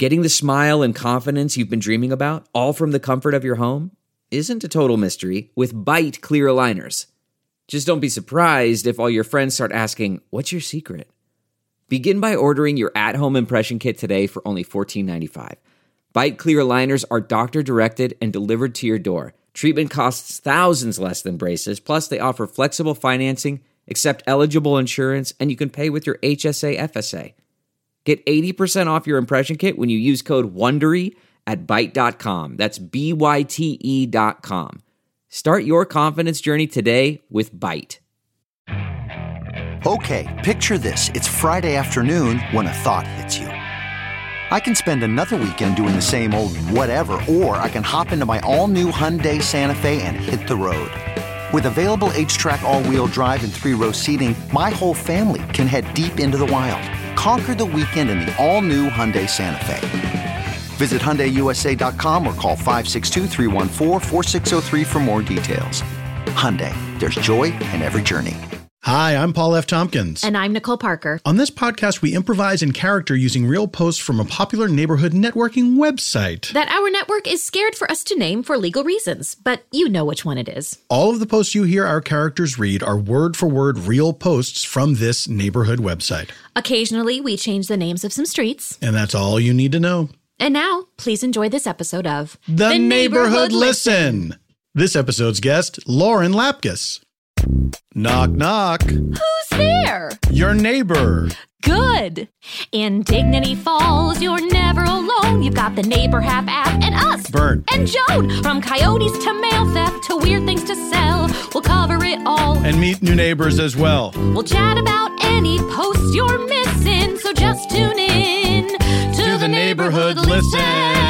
Getting the smile and confidence you've been dreaming about, all from the comfort of your home, isn't a total mystery with Byte clear aligners. Just don't be surprised if all your friends start asking, "What's your secret?" Begin by ordering your at-home impression kit today for only $14.95. Byte clear aligners are doctor-directed and delivered to your door. Treatment costs thousands less than braces, plus they offer flexible financing, accept eligible insurance, and you can pay with your HSA FSA. Get 80% off your impression kit when you use code WONDERY at Byte.com. That's BYTE.com. Start your confidence journey today with Byte. Okay, picture this. It's Friday afternoon when a thought hits you. I can spend another weekend doing the same old whatever, or I can hop into my all-new Hyundai Santa Fe and hit the road. With available H-Track all-wheel drive and 3-row seating, my whole family can head deep into the wild. Conquer the weekend in the all-new Hyundai Santa Fe. Visit HyundaiUSA.com or call 562-314-4603 for more details. Hyundai, there's joy in every journey. Hi, I'm Paul F. Tompkins. And I'm Nicole Parker. On this podcast, we improvise in character using real posts from a popular neighborhood networking website that our network is scared for us to name for legal reasons, but you know which one it is. All of the posts you hear our characters read are word-for-word real posts from this neighborhood website. Occasionally, we change the names of some streets. And that's all you need to know. And now, please enjoy this episode of The Neighborhood Listen. This episode's guest, Lauren Lapkus. Knock, knock. Who's there? Your neighbor. Good. In Dignity Falls, you're never alone. You've got the Neighbor Half app and us. Bert. And Joan. From coyotes to mail theft to weird things to sell, we'll cover it all. And meet new neighbors as well. We'll chat about any post you're missing, so just tune in to the Neighborhood Listen.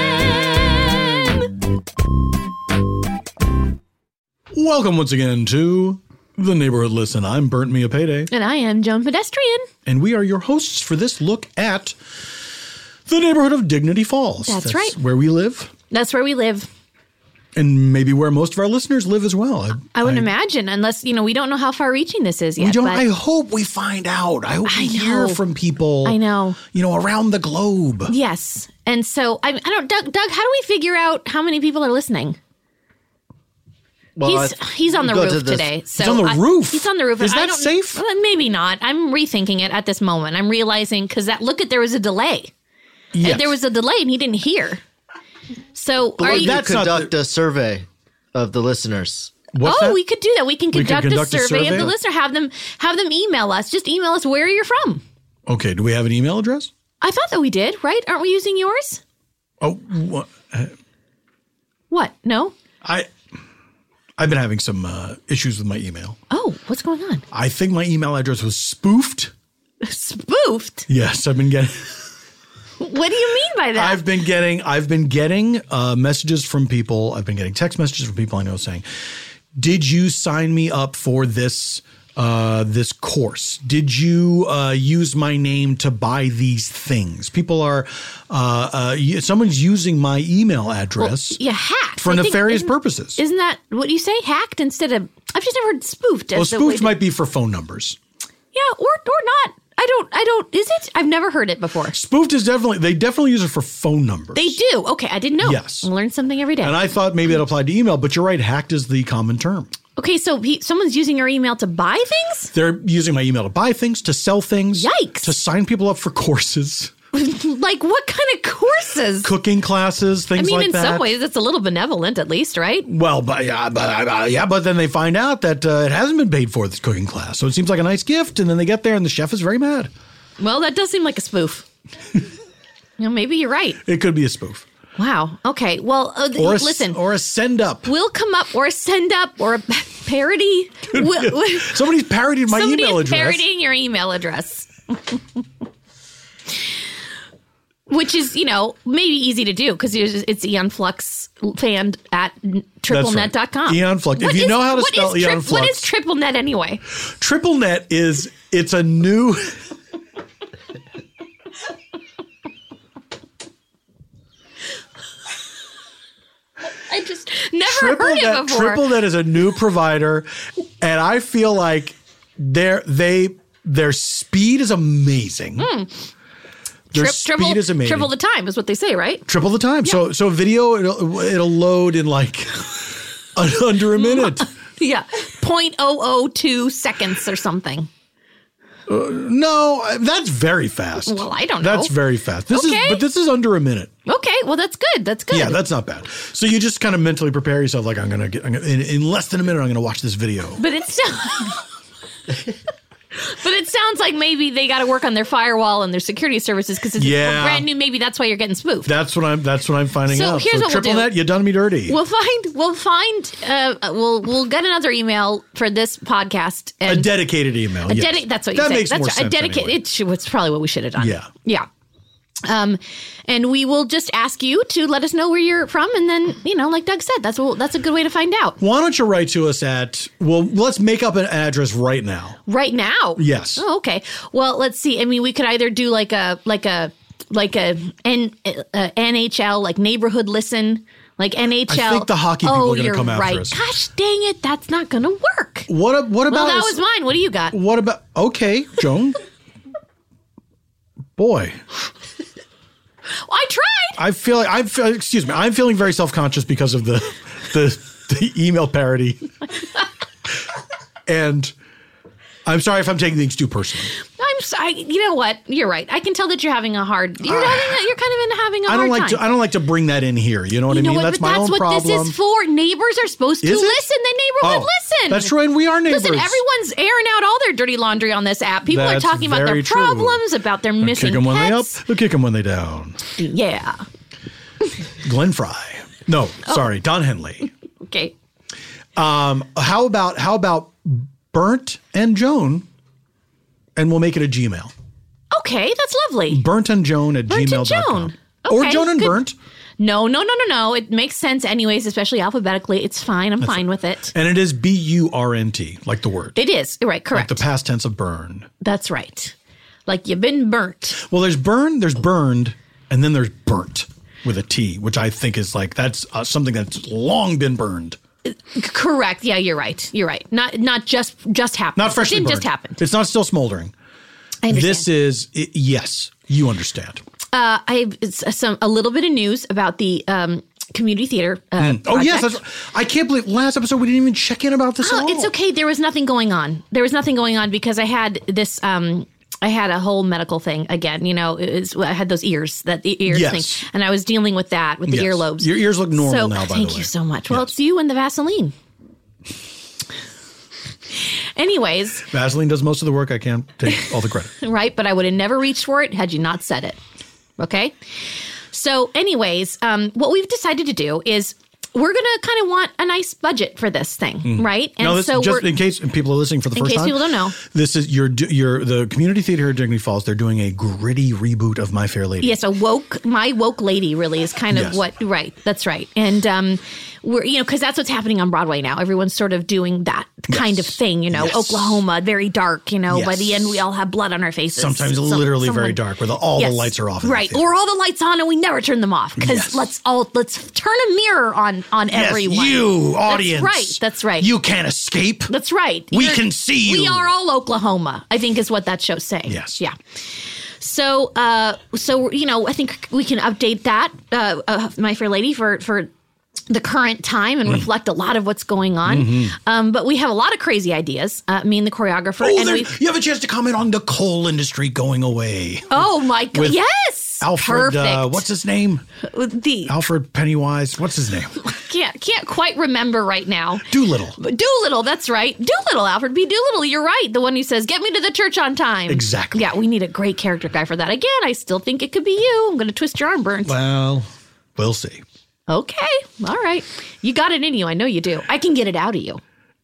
Welcome once again to The Neighborhood Listen. I'm Burnt Me a Payday. And I am Joan Pedestrian. And we are your hosts for this look at the neighborhood of Dignity Falls. That's right. Where we live. That's where we live. And maybe where most of our listeners live as well. I wouldn't imagine, unless, we don't know how far-reaching this is yet. We don't. I hope we find out. I hope we hear from people. I know. Around the globe. Yes. And so, I don't, Doug, how do we figure out how many people are listening? Well, he's on the roof today. So he's on the roof? He's on the roof. Is that safe? Maybe not. I'm rethinking it at this moment. I'm realizing, because there was a delay. Yes. There was a delay and he didn't hear. So are you conduct a survey of the listeners? What's that? We could do that. We can conduct a survey of the listener. Have them email us. Just email us where you're from. Okay. Do we have an email address? I thought that we did, right? Aren't we using yours? Oh, what? What? No? I've been having some issues with my email. Oh, what's going on? I think my email address was spoofed. Spoofed? Yes, I've been getting. What do you mean by that? I've been getting messages from people. I've been getting text messages from people I know saying, "Did you sign me up for this this course? Did you use my name to buy these things?" People are someone's using my email address. Hacked for nefarious purposes. Isn't that what you say? Hacked instead of? I've just never heard spoofed. Well, spoofed might be for phone numbers. Yeah, or not. I don't. Is it? I've never heard it before. Spoofed is they definitely use it for phone numbers. They do. Okay, I didn't know. Yes, I learn something every day. And I thought maybe it applied to email, but you're right. Hacked is the common term. Okay, so someone's using your email to buy things? They're using my email to buy things, to sell things. Yikes! To sign people up for courses. Like what kind of courses? Cooking classes, things like that. In some ways, it's a little benevolent, at least, right? Well, but then they find out that it hasn't been paid for, this cooking class. So it seems like a nice gift, and then they get there, and the chef is very mad. Well, that does seem like a spoof. Maybe you're right. It could be a spoof. Wow. Okay. Well, listen. Or a send up. We'll come up, or a send up, or a parody. Somebody's parodied my email address. Somebody's parodying your email address. Which is, maybe easy to do because it's Eon Flux fan at triplenet.com. Right. Eon Flux. If you know how to spell Eon Flux. What is TripleNet anyway? TripleNet it's a new. I just never heard it before. TripleNet is a new provider, and I feel like their speed is amazing. Their speed is amazing. Triple the time is what they say, right? Triple the time. Yeah. So video, it'll load in like under a minute. Yeah. 0.002 seconds or something. No, that's very fast. Well, I don't know. That's very fast. This is under a minute. Okay, well that's good. That's good. Yeah, that's not bad. So you just kind of mentally prepare yourself, like in less than a minute, I'm gonna watch this video. But it sounds like maybe they got to work on their firewall and their security services because it's brand new. Maybe that's why you're getting spoofed. That's what I'm finding out. Here's what triple we'll do. net, you done me dirty. We'll get another email for this podcast. And a dedicated email. That's what you say. That makes more sense. A dedicated. Anyway. It's probably what we should have done. Yeah. Yeah. And we will just ask you to let us know where you're from, and then like Doug said, that's a good way to find out. Why don't you write to us at? Well, let's make up an address right now. Right now? Yes. Oh, okay. Well, let's see. I mean, we could either do like a NHL like neighborhood listen. Like NHL. I think the hockey people are going to come after us. Gosh dang it, that's not going to work. What about? Well, that was mine. What do you got? What about? Okay, Joan. Boy. I tried. I'm feeling very self-conscious because of the email parody. And I'm sorry if I'm taking things too personally. I'm sorry. You know what? You're right. I can tell that you're having a hard. You're kind of having a hard time. I don't like to bring that in here. You know what I mean? That's my own problem. That's what this is for. Neighbors are supposed to listen. The neighborhood listen. That's true, and we are neighbors. Listen, everyone's airing out all their dirty laundry on this app. People are talking about their problems, about their missing kick them when they up, pets. they'll kick them when they down. Yeah. Glenn Fry. No, sorry, Don Henley. Okay. How about Burnt and Joan, and we'll make it a Gmail. Okay, that's lovely. Burnt and Joan at gmail.com. Okay, or Joan and good. Burnt. No. It makes sense anyways, especially alphabetically. It's fine. I'm fine with it. And it is BURNT, like the word. It is. Right, correct. Like the past tense of burn. That's right. Like you've been burnt. Well, there's burn, there's burned, and then there's burnt with a T, which I think is like that's something that's long been burned. Correct. Yeah, you're right. Not just happened. Not freshly burned. It burned. just happened. It's not still smoldering. I understand. This is yes, you understand. I have a little bit of news about the community theater. Oh yes, I can't believe last episode we didn't even check in about this at all. It's okay. There was nothing going on. Because I had this. I had a whole medical thing again. I had those ears, thing, and I was dealing with that with the earlobes. Your ears look normal now. By the way, thank you so much. Well, it's you and the Vaseline. Anyways, Vaseline does most of the work. I can't take all the credit. Right, but I would have never reached for it had you not said it. Okay. So, anyways, what we've decided to do is we're going to kind of want a nice budget for this thing, right? And now, so just in case people are listening for the first time. In case people don't know. This is the community theater at Dignity Falls. They're doing a gritty reboot of My Fair Lady. Yes, My Woke Lady really is kind of right. That's right. And we're, because that's what's happening on Broadway now. Everyone's sort of doing that kind of thing, Yes. Oklahoma, very dark, Yes. By the end we all have blood on our faces. Sometimes literally very dark where all the lights are off. Right. Or all the lights on and we never turn them off because let's turn a mirror on everyone. You audience. That's right. You can't escape. That's right. We can see you. We are all Oklahoma, I think is what that show's saying. Yes. Yeah. So I think we can update that My Fair Lady for the current time and reflect a lot of what's going on. Mm-hmm. But we have a lot of crazy ideas, me and the choreographer. You have a chance to comment on the coal industry going away. Oh, my God. Yes. Alfred, perfect. What's his name? Alfred Pennywise. What's his name? Can't quite remember right now. Doolittle, that's right. Doolittle, Alfred B. Doolittle. You're right. The one who says, "Get me to the church on time." Exactly. Yeah, we need a great character guy for that. Again, I still think it could be you. I'm going to twist your arm, Burnt. Well, we'll see. Okay. All right. You got it in you. I know you do. I can get it out of you.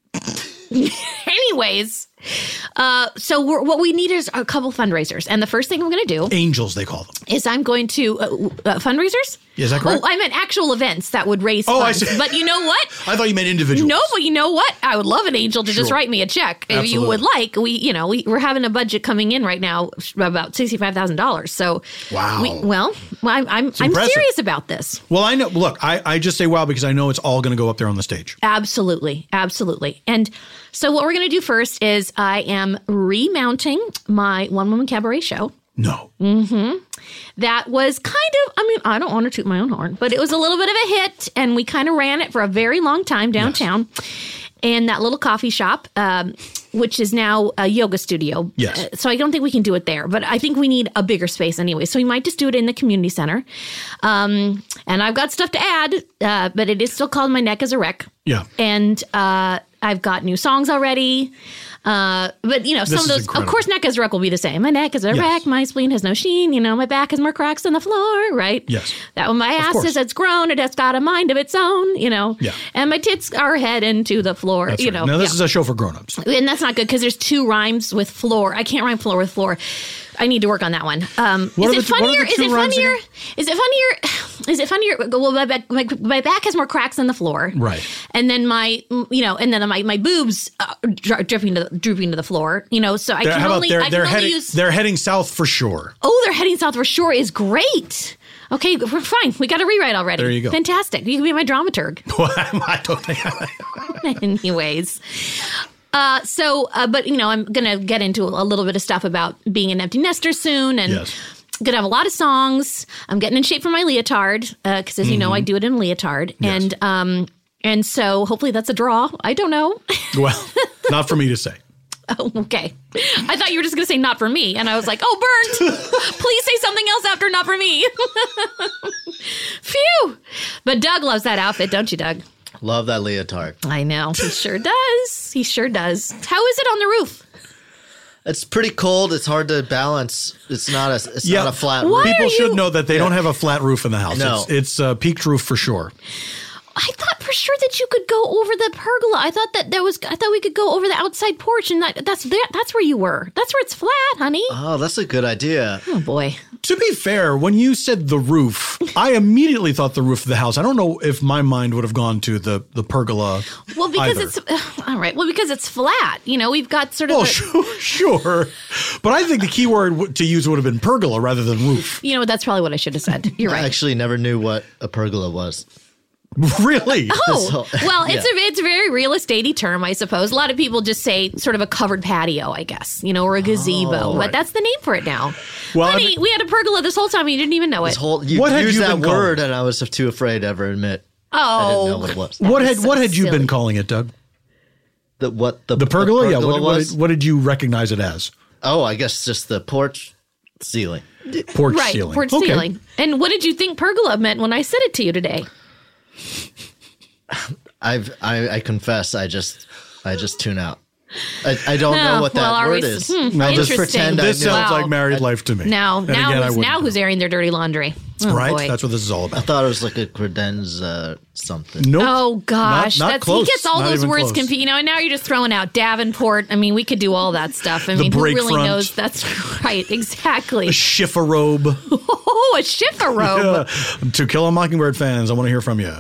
Anyways, so what we need is a couple fundraisers. And the first thing I'm going to do... Angels, they call them. ...is I'm going to... fundraisers? Is that correct? Oh, I meant actual events that would raise funds. I see. But you know what? I thought you meant individuals. No, but you know what? I would love an angel to just write me a check. Absolutely. If you would like. We're having a budget coming in right now about $65,000. So... Wow. I'm serious about this. Well, I know. Look, I just say wow because I know it's all going to go up there on the stage. Absolutely. And so what we're going to do first is I am remounting my one-woman cabaret show. No. Mm-hmm. that was kind of, I mean, I don't want to toot my own horn, but it was a little bit of a hit, and we kind of ran it for a very long time downtown. Yes. And that little coffee shop, which is now a yoga studio. Yes. So I don't think we can do it there, but I think we need a bigger space anyway. So we might just do it in the community center. And I've got stuff to add, but it is still called My Neck is a Wreck. Yeah. And I've got new songs already. But, you know, some of those, incredible. Of course, neck is a wreck will be the same. My neck is a wreck. My spleen has no sheen. You know, my back has more cracks than the floor, right? Yes. That one, my ass is, it's grown. It has got a mind of its own, you know. Yeah. And my tits are heading to the floor, that's you right. know. Now, this is a show for grown-ups. And that's not good because there's 2 rhymes with floor. I can't rhyme floor with floor. I need to work on that one. Is it funnier? Well, my back has more cracks than the floor. Right. And then my boobs drooping to the floor. You know, so I can only use. They're heading south for sure. Oh, they're heading south for sure is great. Okay, we're fine. We got a rewrite already. There you go. Fantastic. You can be my dramaturg. I don't think. Anyways. But you know, I'm going to get into a little bit of stuff about being an empty nester soon, and going to have a lot of songs. I'm getting in shape for my leotard, because as you know, I do it in leotard. Yes. And so hopefully that's a draw. I don't know. Well, not for me to say. Oh, okay. I thought you were just going to say not for me. And I was like, oh, Bernd, please say something else after not for me. Phew. But Doug loves that outfit, don't you, Doug? Love that leotard. I know. He sure does. He sure does. How is it on the roof? It's pretty cold. It's hard to balance. It's not a flat roof. People should know that they don't have a flat roof in the house. No. It's a peaked roof for sure. I thought for sure that you could go over the pergola. I thought we could go over the outside porch, and that's where you were. That's where it's flat, honey. Oh, that's a good idea. Oh boy. To be fair, when you said the roof, I immediately thought the roof of the house. I don't know if my mind would have gone to the pergola. Well, because either. it's all right. Well, because it's flat. You know, we've got sort of. Well, sure, but I think the key word to use would have been pergola rather than roof. You know, that's probably what I should have said. You're right. I actually never knew what a pergola was. Really? Oh, well, it's a very real estate-y term, I suppose. A lot of people just say sort of a covered patio, I guess, you know, or a gazebo. But that's the name for it now. Well, honey, we had a pergola this whole time and you didn't even know it. You used that word and I was too afraid to ever admit. I didn't know what it was. What had you been calling it, Doug? The pergola? Yeah. Was? What did you recognize it as? Oh, I guess just the porch ceiling. Porch ceiling. Porch ceiling. And what did you think pergola meant when I said it to you today? I confess, I just tune out. I don't know what that word is. I'll just pretend this sounds like married life to me. Now who's airing their dirty laundry? Oh, right? Boy. That's what this is all about. I thought it was like a credenza something. Nope. Oh gosh, not close. He gets all those words confused. You know, and now you're just throwing out Davenport. I mean, we could do all that stuff. I mean, who really knows? That's right, exactly. A shifferobe. Oh, a shifferobe. Yeah. To Kill a Mockingbird fans, I want to hear from you.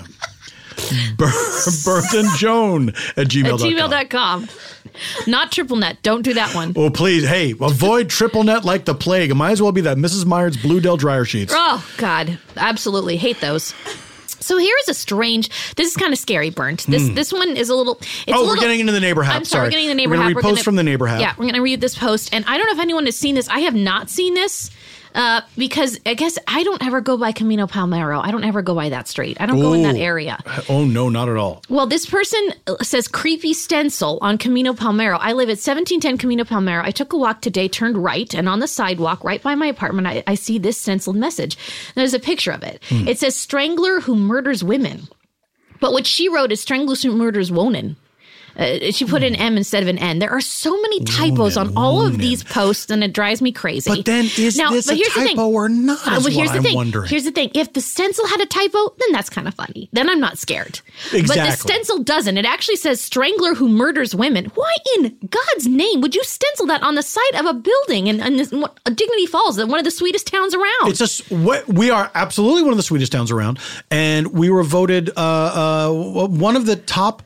Bernd and Joan at gmail.com. Not triple net. Don't do that one. Oh, please. Hey, avoid triple net like the plague. It might as well be that Mrs. Meyer's Blue Dell dryer sheets. Oh, God. Absolutely. Hate those. So here's this is kind of scary, Bernd. This one is a little. We're getting into the neighbor hack. I'm sorry. We're getting into the neighbor hack. We're going to read posts from the neighbor hack. Yeah, we're going to read this post. And I don't know if anyone has seen this. I have not seen this. Because I guess I don't ever go by Camino Palmero. I don't ever go by that street. I don't go in that area. Oh, no, not at all. Well, this person says creepy stencil on Camino Palmero. I live at 1710 Camino Palmero. I took a walk today, turned right, and on the sidewalk right by my apartment, I see this stenciled message. There's a picture of it. It says strangler who murders women. But what she wrote is strangler who murders women. She put an M instead of an N. There are so many typos on all of these posts, and it drives me crazy. But then this a typo or not? Here's the thing. Wondering. Here's the thing. If the stencil had a typo, then that's kind of funny. Then I'm not scared. Exactly. But the stencil doesn't. It actually says strangler who murders women. Why in God's name would you stencil that on the side of a building in Dignity Falls, one of the sweetest towns around? We are absolutely one of the sweetest towns around, and we were voted one of the top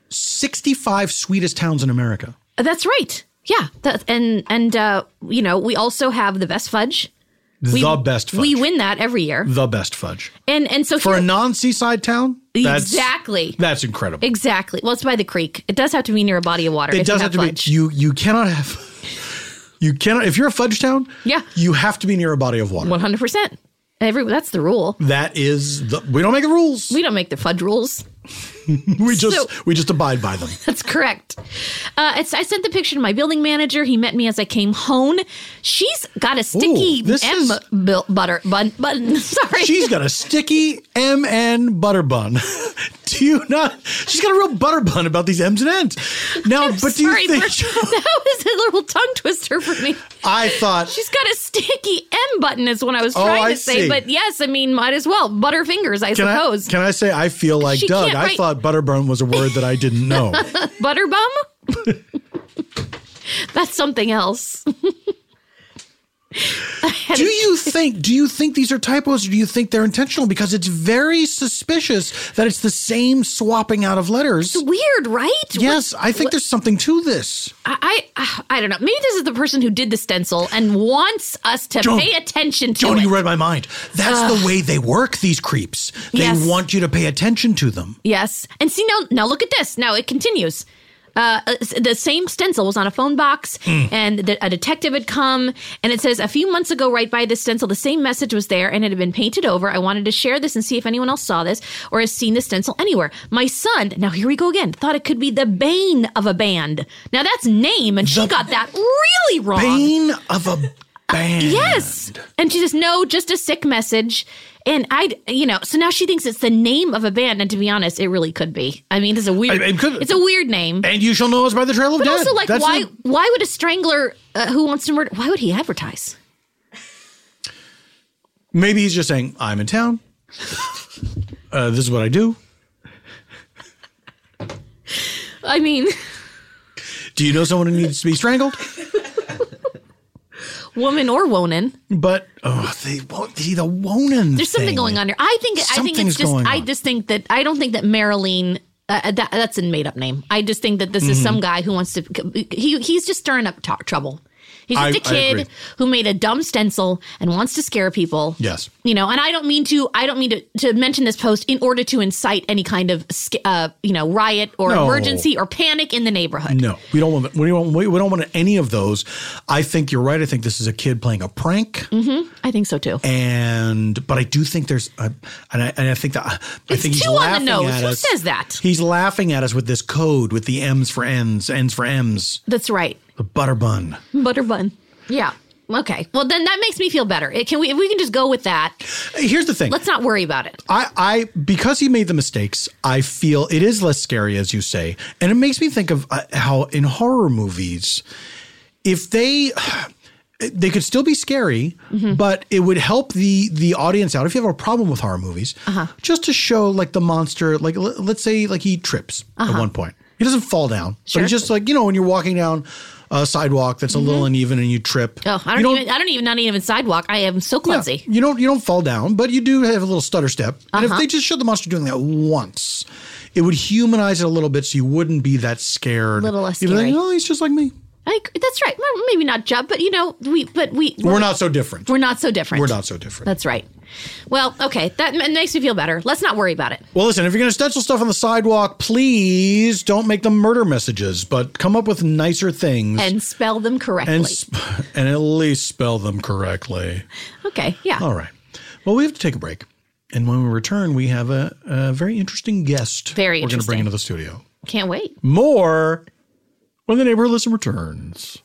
65 sweetest towns in America. That's right. Yeah. You know, we also have the best fudge. The best fudge. We win that every year. The best fudge. And so for a non-seaside town, exactly. That's incredible. Exactly. Well, it's by the creek. It does have to be near a body of water. It does have to be. You cannot have You cannot, if you're a fudge town, Yeah. you have to be near a body of water. 100%. That's the rule. That is we don't make the rules. We don't make the fudge rules. we just abide by them. That's correct. I sent the picture to my building manager. He met me as I came home. She's got a sticky butter bun. Sorry. She's got a sticky MN butter bun. Do you not? She's got a real butter bun about these M's and N's. Now, I'm but do you think that was a little tongue twister for me? I thought she's got a sticky M button is what I was trying to say. See. But yes, I mean, might as well. Butterfingers, I suppose. Can I say I feel like Doug? I thought butterbun was a word that I didn't know. Butterbum? That's something else. Do you think these are typos, or do you think they're intentional? Because it's very suspicious that it's the same swapping out of letters. It's weird, right? Yes, I think there's something to this. I don't know. Maybe this is the person who did the stencil and wants us to pay attention to it. You read my mind. That's the way they work, these creeps. They want you to pay attention to them. Yes. And see, now look at this. Now it continues. The same stencil was on a phone box, and a detective had come, and it says, a few months ago, right by this stencil, the same message was there, and it had been painted over. I wanted to share this and see if anyone else saw this or has seen the stencil anywhere. My son, now here we go again, thought it could be the Bane of a band. Now that's name, and she got that really wrong. Bane of a band. Yes. And she says, no, just a sick message. And so now she thinks it's the name of a band. And to be honest, it really could be. I mean, it's a weird name. And you shall know us by the trail of death. Also, why would a strangler who wants to murder, why would he advertise? Maybe he's just saying, I'm in town. This is what I do. I mean. Do you know someone who needs to be strangled? Woman or wonin. But the wonin. There's something going on here. I think it's just. I just think that I don't think that Marilyn. That's a made up name. I just think that this is some guy who wants to. He's just stirring up trouble. He's just a kid who made a dumb stencil and wants to scare people. Yes. And I don't mean to mention this post in order to incite any kind of riot or emergency or panic in the neighborhood. No, we don't want any of those. I think you're right. I think this is a kid playing a prank. Mm-hmm. I think so too. But I do think there's I think he's laughing on the nose. at us. Who says that? He's laughing at us with this code with the M's for N's, N's for M's. That's right. The butter bun. Butter bun. Yeah. Okay. Well, then that makes me feel better. If we can just go with that. Here's the thing. Let's not worry about it. I because he made the mistakes, I feel it is less scary, as you say. And it makes me think of how in horror movies, if they could still be scary, but it would help the audience out. If you have a problem with horror movies, just to show like the monster, like let's say like he trips at one point. He doesn't fall down, but he's just like, when you're walking down a sidewalk that's a little uneven and you trip. Oh, not even sidewalk. I am so clumsy. Yeah, you don't fall down, but you do have a little stutter step. And if they just showed the monster doing that once, it would humanize it a little bit so you wouldn't be that scared. A little less You'd scary. be like, he's just like me. That's right. Well, maybe not Judd, but we're not so different. We're not so different. We're not so different. That's right. Well, okay. That makes me feel better. Let's not worry about it. Well, listen, if you're going to stencil stuff on the sidewalk, please don't make them murder messages, but come up with nicer things. And spell them correctly. And at least spell them correctly. Okay. Yeah. All right. Well, we have to take a break. And when we return, we have a very interesting guest. Very interesting. We're going to bring into the studio. Can't wait. More when the Neighborhood Listen returns.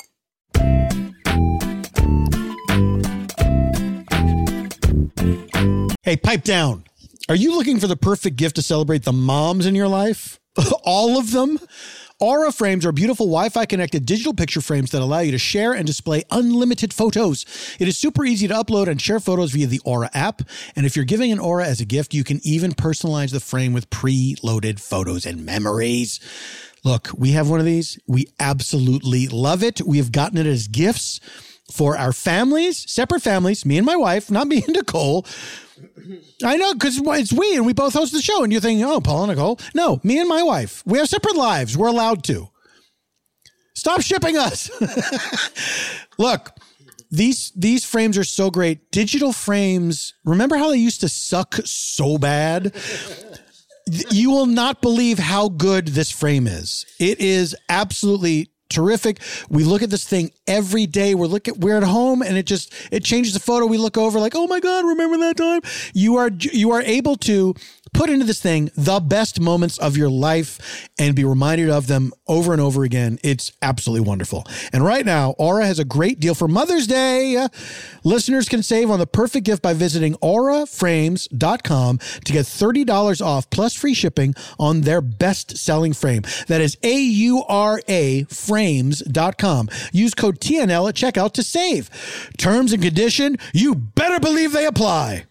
Hey, pipe down. Are you looking for the perfect gift to celebrate the moms in your life? All of them? Aura frames are beautiful Wi-Fi connected digital picture frames that allow you to share and display unlimited photos. It is super easy to upload and share photos via the Aura app. And if you're giving an Aura as a gift, you can even personalize the frame with pre-loaded photos and memories. Look, we have one of these. We absolutely love it. We have gotten it as gifts for our families, separate families, me and my wife, not me and Nicole. I know, because it's we, and we both host the show, and you're thinking, oh, Paul and Nicole. No, me and my wife. We have separate lives. We're allowed to. Stop shipping us. Look, these frames are so great. Digital frames, remember how they used to suck so bad? You will not believe how good this frame is. It is absolutely terrific. We look at this thing every day. We're at home and it changes the photo. We look over like, oh my God, remember that time? You are able to put into this thing the best moments of your life and be reminded of them over and over again. It's absolutely wonderful. And right now, Aura has a great deal for Mother's Day. Listeners can save on the perfect gift by visiting auraframes.com to get $30 off plus free shipping on their best-selling frame. That is AURA frames.com. Use code TNL at checkout to save. Terms and condition, you better believe they apply.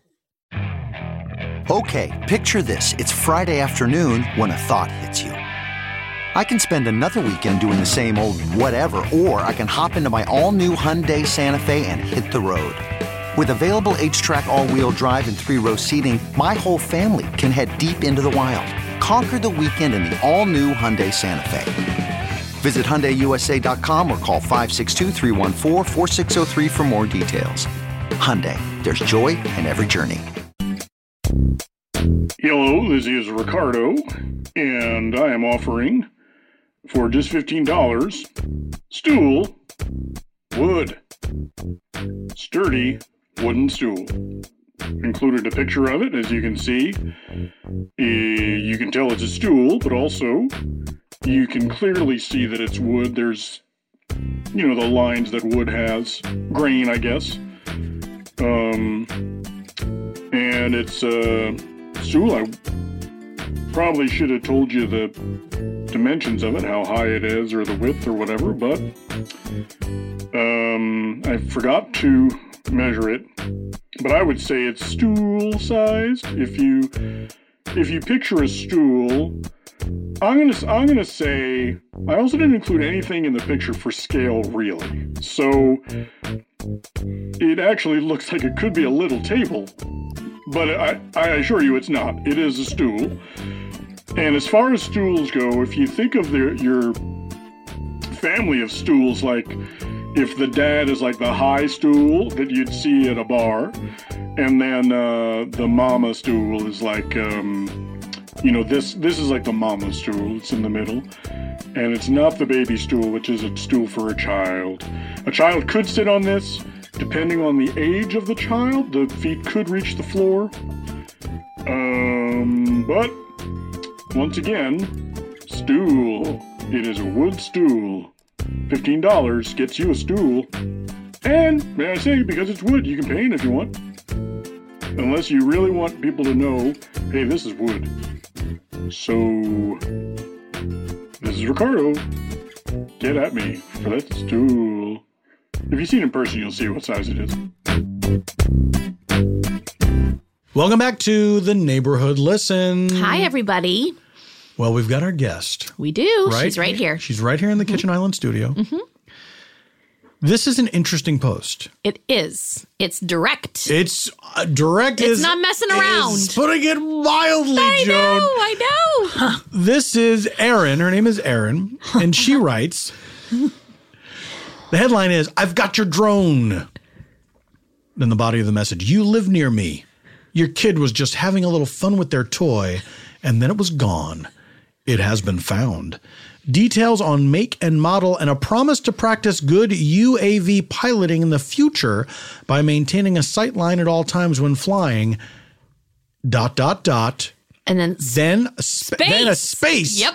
Okay, picture this. It's Friday afternoon when a thought hits you. I can spend another weekend doing the same old whatever, or I can hop into my all-new Hyundai Santa Fe and hit the road. With available H-Track all-wheel drive and 3-row seating, my whole family can head deep into the wild. Conquer the weekend in the all-new Hyundai Santa Fe. Visit HyundaiUSA.com or call 562-314-4603 for more details. Hyundai, there's joy in every journey. Hello, this is Ricardo, and I am offering, for just $15, stool, wood, sturdy wooden stool. Included a picture of it, as you can see. You can tell it's a stool, but also you can clearly see that it's wood. There's, the lines that wood has. Grain, I guess. And it's a stool. I probably should have told you the dimensions of it, how high it is, or the width, or whatever, but I forgot to measure it. But I would say it's stool-sized. If you picture a stool, I'm gonna say I also didn't include anything in the picture for scale, really. So it actually looks like it could be a little table. But I assure you it's not. It is a stool. And as far as stools go, if you think of your family of stools, like if the dad is like the high stool that you'd see at a bar, and then the mama stool is like, this is like the mama stool. It's in the middle. And it's not the baby stool, which is a stool for a child. A child could sit on this. Depending on the age of the child, the feet could reach the floor. But, once again, stool. It is a wood stool. $15 gets you a stool. And, may I say, because it's wood, you can paint if you want. Unless you really want people to know, hey, this is wood. So, this is Ricardo. Get at me for that stool. If you see it in person, you'll see what size it is. Welcome back to the Neighborhood Listen. Hi, everybody. Well, we've got our guest. We do. Right? She's right here. She's right here in the Kitchen Island studio. Mm-hmm. This is an interesting post. It is. It's direct. It's direct. It's not messing around. Is putting it mildly, Joan. I know. This is Erin. Her name is Erin, and she writes... The headline is, I've got your drone. Then the body of the message, you live near me. Your kid was just having a little fun with their toy, and then it was gone. It has been found. Details on make and model and a promise to practice good UAV piloting in the future by maintaining a sight line at all times when flying. ... And then a space. Yep. ...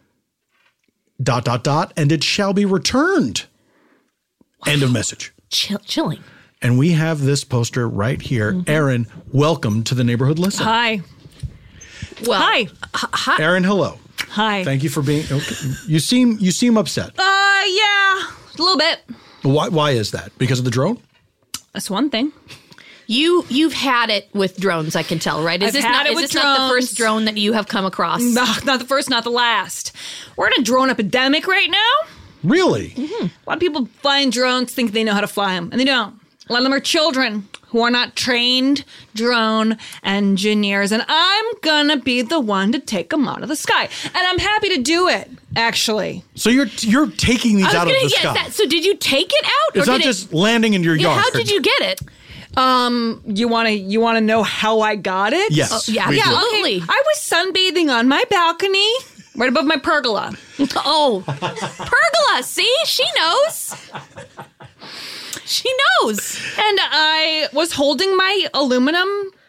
And it shall be returned. Wow. End of message. Chilling. And we have this poster right here. Mm-hmm. Erin, welcome to the Neighborhood Listen. Hi. Well, hi. Erin, hello. Hi. Thank you for being. Okay. You seem upset. Yeah, a little bit. Why is that? Because of the drone? That's one thing. You've had it with drones, I can tell, right? Is this not the first drone that you have come across? No, not the first, not the last. We're in a drone epidemic right now. Really? Mm-hmm. A lot of people flying drones think they know how to fly them, and they don't. A lot of them are children who are not trained drone engineers, and I'm gonna be the one to take them out of the sky. And I'm happy to do it, actually. So you're taking these out of the sky. So did you take it out? It's not just landing in your yard. How did you get it? You wanna know how I got it? Yes. Yeah, absolutely. Okay. I was sunbathing on my balcony right above my pergola. Oh, pergola. See? She knows. She knows. And I was holding my aluminum.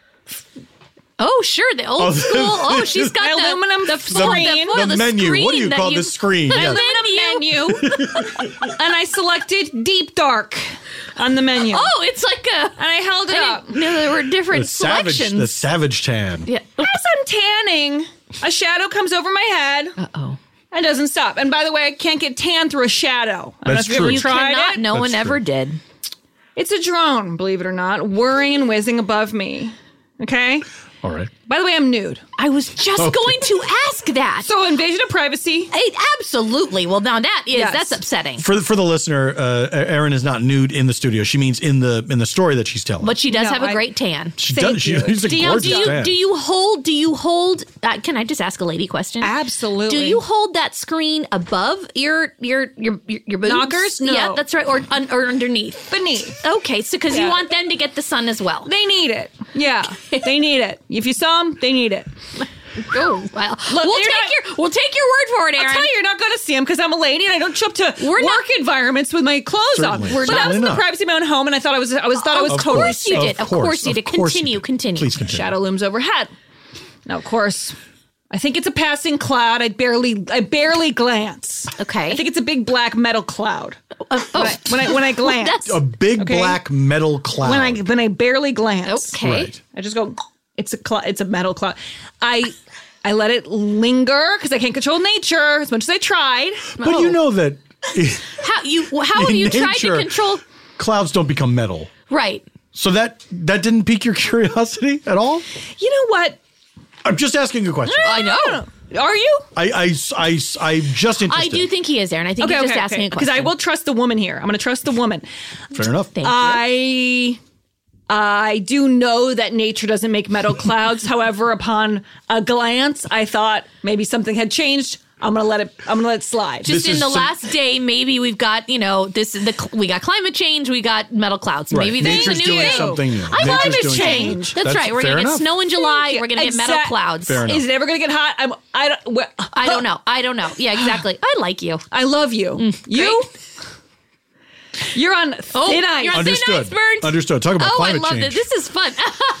Oh, sure. The old school. Oh, she's got the aluminum screen. The menu. What do you call the screen? The menu. And I selected deep dark on the menu. Oh, it's like a. And I held it up. No, there were different selections. The savage tan. Yeah. As I'm tanning, a shadow comes over my head. Uh-oh. And doesn't stop. And by the way, I can't get tan through a shadow. I don't know if you ever tried it. No one ever did. It's a drone, believe it or not, whirring and whizzing above me. Okay? All right. By the way, I'm nude. I was just going to ask that. So invasion of privacy. Absolutely. Well, now that's upsetting. For the listener, Erin is not nude in the studio. She means in the story that she's telling. But she does have a great tan. She does. She's a gorgeous tan. Do you hold? Can I just ask a lady question? Absolutely. Do you hold that screen above your boobs? Knockers? No. Yeah, that's right. Or underneath. Beneath. Okay, so because you want them to get the sun as well. They need it. Yeah, they need it. If you saw them, they need it. Oh, well. Look, we'll take your word for it, Erin. I'll tell you, you're not going to see them because I'm a lady and I don't show up to work environments with my clothes on. But I was in the privacy of my own home and I thought I was totally. Of course you did. Of course you did. Continue. Please continue. Shadow looms overhead. Now, of course, I think it's a passing cloud. I barely glance. Okay. I think it's a big black metal cloud. When I glance, That's a big black metal cloud. When I barely glance, okay. Right. I just go. It's a metal cloud. I let it linger because I can't control nature as much as I tried. But you know that how have you tried to control? Clouds don't become metal, right? So that didn't pique your curiosity at all. You know what? I'm just asking a question. I know. Are you? I'm just interested. I do think he is there, and I think he's just asking a question. Because I will trust the woman here. I'm going to trust the woman. Fair enough. Thank you. I do know that nature doesn't make metal clouds. However, upon a glance, I thought maybe something had changed. I'm gonna let it slide. Just in the last day, maybe we've got we got climate change, we got metal clouds. Right. Maybe there's Nature's a new doing thing. something new. Climate change. That's right. We're gonna get snow in July. We're gonna get metal clouds. Fair enough. Is it ever gonna get hot? I don't know. Yeah, exactly. I like you. I love you. You. You're on thin ice. You're on thin ice, Burns. Understood. Talk about climate change. I love this. This is fun.